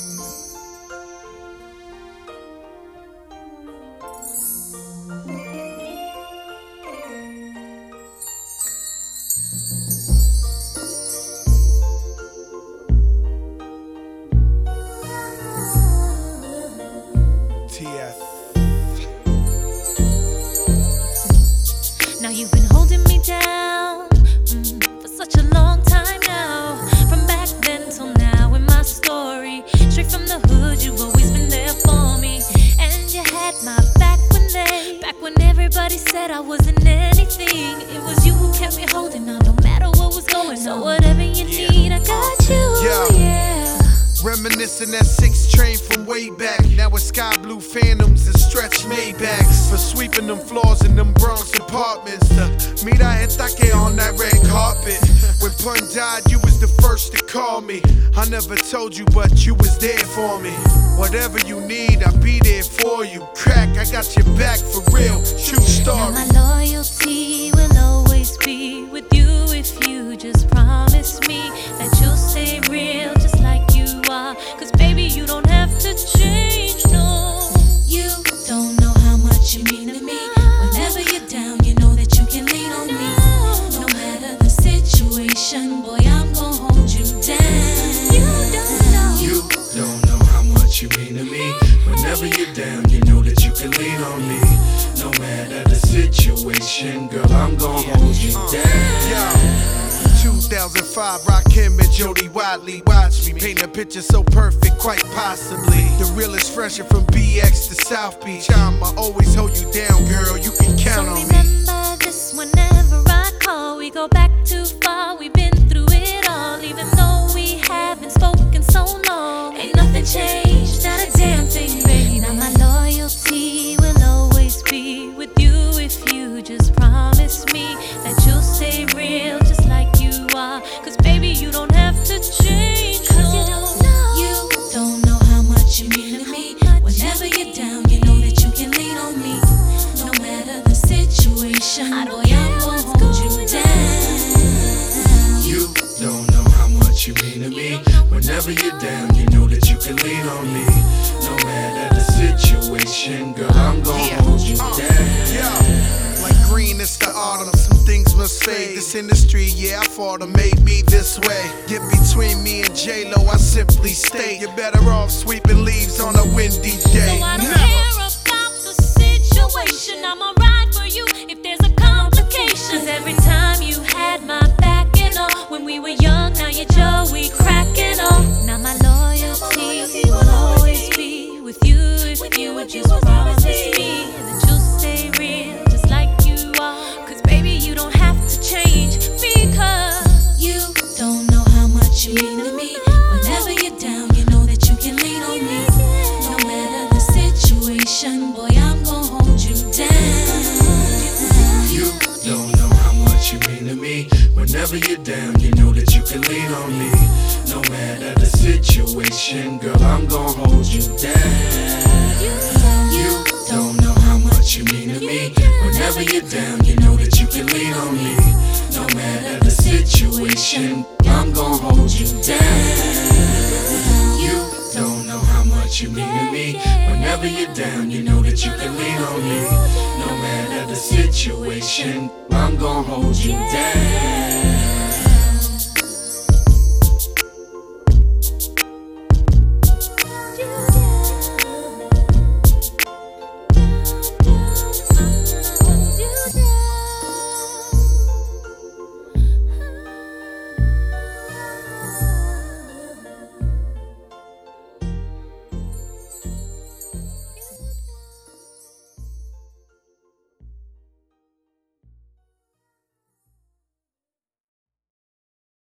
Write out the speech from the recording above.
Now you've been holding me down for such a long time now. From back then till now in my story, straight from the hood, you've always been there for me. And you had my back when everybody said I wasn't anything. It was you who kept me holding on, no matter what was going on. So whatever you need, I got you. Yeah. Reminiscing that 6 train from way back. Now it's sky blue phantoms and stretch Maybachs. For sweeping them floors in them Bronx apartments. Mira gente on that red carpet. When Pun died, you was the first to call me. I never told you, but you was there for me. Whatever you need, I'll be there for you. Crack, I got your back for real. True story. Now my loyalty will always be with you if you just promise me that you'll stay real just like you are. Cause baby, you don't have to change, no. You don't know how much you mean to me. Whenever you're down, you know that you can lean on me. No matter the situation, boy, I'm gonna hold you down. You don't know how much you mean to me. Whenever you're down, you know that you can lean on me. No matter the situation, girl, I'm gonna hold you down. 2005, Rakim and Jody Watley. Watch me paint a picture so perfect, quite possibly the realest, fresher from BX to South Beach. I'ma always hold you down, girl, you can count on me. Remember this whenever I call. We go back too far, we've been through it all. Even though we haven't spoken so long, ain't nothing changed, not a damn thing, baby. Now my loyalty will always be with you if you just promise me that you'll stay real just like you are. Cause baby, you don't have to change, cause you don't know how much you mean to me. Whenever you're down, you know that you can lean on me. No matter the situation, boy, I'm gonna hold you down. You don't know how much you mean to me. Whenever you're down, you know that you can lean on me. No matter the situation, girl, I'm gonna hold you down. Like green, it's the autumn. Some things must fade. This industry, yeah, I fought them, made me this way. Get between me and J-Lo, I simply state you're better off sweeping leaves on a windy day. So I don't care about the situation, I'ma ride for you if there's a complication. Cause every time you had my back and all, when we were young, now you're Joey cracking on. Now my loyalty will always be with you if you would just promise me that you'll stay real just like you are. Cause baby, you don't have to change, because you don't know how much you mean to me. Whenever you're down, you know that you can lean on me. No matter the situation, boy, I'm gonna hold you down. You don't know how much you mean to me. Whenever you're down, you know that you can lean on me. No matter the situation, girl, I'm gonna hold you down. You don't know how much you mean to me. Whenever you're down, you know that you can lean on me. No matter the situation, I'm gonna hold you down. You don't know how much you mean to me. Whenever you're down, you know that you can lean on me. No matter the situation, I'm gonna hold you down.